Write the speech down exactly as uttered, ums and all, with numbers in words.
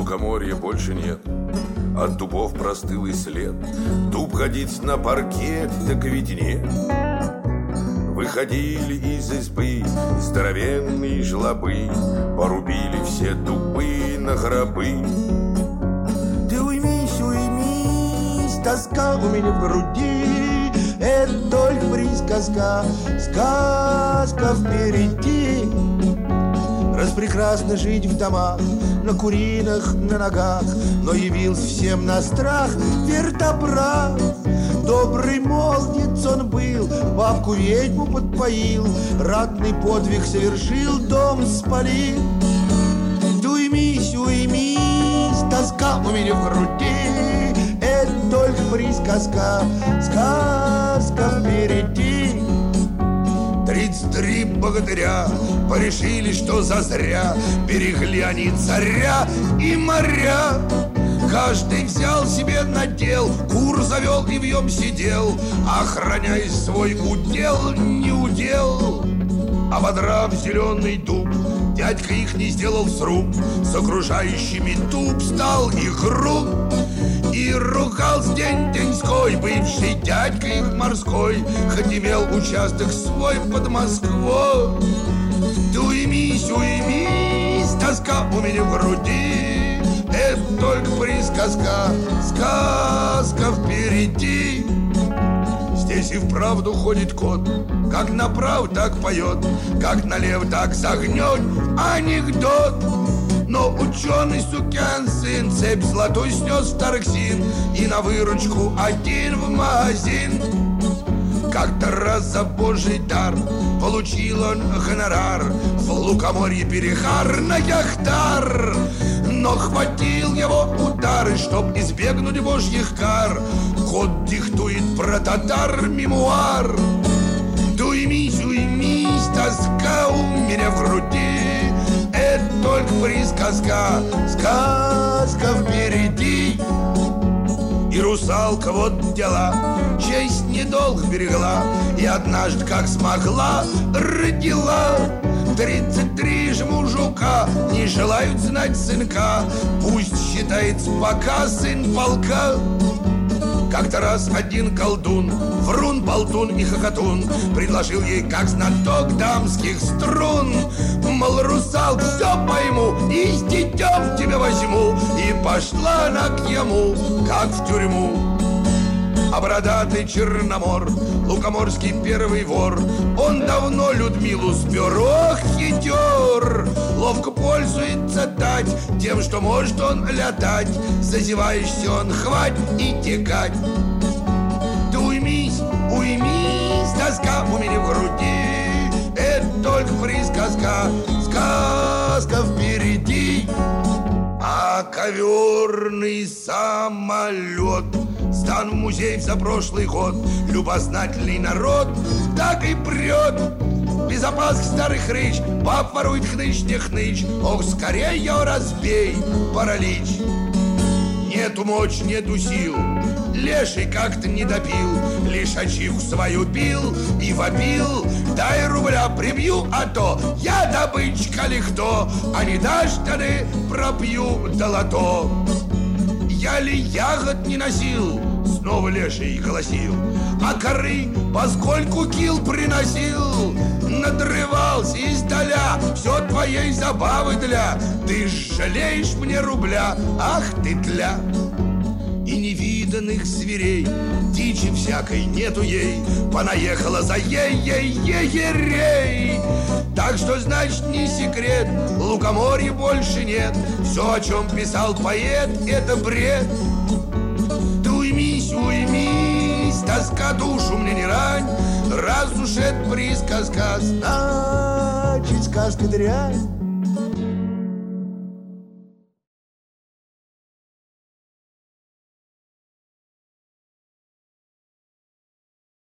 лукоморья больше нет. От дубов простыл и след. Дуб годится на паркет, так ведь нет. Выходили из избы здоровенные жлобы, порубили все дубы на гробы. Ты уймись, уймись, тоска у меня в груди. Это только присказка, сказка впереди. Распрекрасно жить в домах, на куринах, на ногах, но явился всем на страх вертопрах. Добрый молодец он был, бабку ведьму подпоил, ратный подвиг совершил, дом спалил. Ты уймись, уймись, тоска у меня в груди. Это только присказка, сказка впереди. Тридцать три богатыря порешили, что зазря берегли они царя и моря. Каждый взял себе надел, кур завел и вьем сидел, охраняя свой удел, не удел. Ободрав зеленый дуб, дядька их не сделал сруб, с окружающими туп стал их груб. И ругался день-деньской бывший дядька их морской, хоть имел участок свой под Москвой. Ты уймись, уймись, тоска у меня в груди. Это только присказка, сказка впереди. Здесь и вправду ходит кот, как направо, так поет, как налево, так согнет анекдот. Но ученый сукин сын цепь золотой снес в Тараксин и на выручку один в магазин. Как-то раз за божий дар получил он гонорар в лукоморье перехар на яхтар. Но хватил его удары, чтоб избегнуть божьих кар. Кот диктует про татар мемуар. Да уймись, уймись, тоска у меня в груди. Это только присказка, сказка впереди. И русалка вот дела, честь недолго берегла, и однажды, как смогла, родила. Тридцать три же мужика не желают знать сынка, пусть считается пока сын полка. Как-то раз один колдун, врун, болтун и хохотун, предложил ей как знаток дамских струн. Мол, русалка, все пойму и с детем тебя возьму. И пошла она к нему, как в тюрьму. А бородатый Черномор, лукоморский первый вор, он давно Людмилу спер, ох, хитер. Ловко пользуется тать тем, что может он летать. Зазеваешься он, хвать и текать. Да уймись, уймись, тоска у меня в груди. Это только присказка, сказка впереди. А коверный самолет сдан в музей за прошлый год. Любознательный народ так и прет. Без опаски старый хрыч, баб ворует хныч, не хныч. Ох, скорее ее разбей, паралич. Нету мочь, нету сил, леший как-то не допил, лишь ачивку свою пил и вопил. Дай рубля, прибью, а то я добычка ли кто, а не дашь, тады пропью долото. Я ли ягод не носил, снова леший голосил, а коры поскольку кил приносил. Надрывался издаля, все твоей забавы для. Ты жалеешь мне рубля, ах ты тля. И невиданных зверей, дичи всякой нету ей, понаехала за ей-ей-ей-ерей. Так что, значит, не секрет, лукоморья больше нет. Все, о чем писал поэт, это бред. Ты уймись, уймись, тоска душу мне не рань. Раз уж это присказка, значит, сказка дрянь.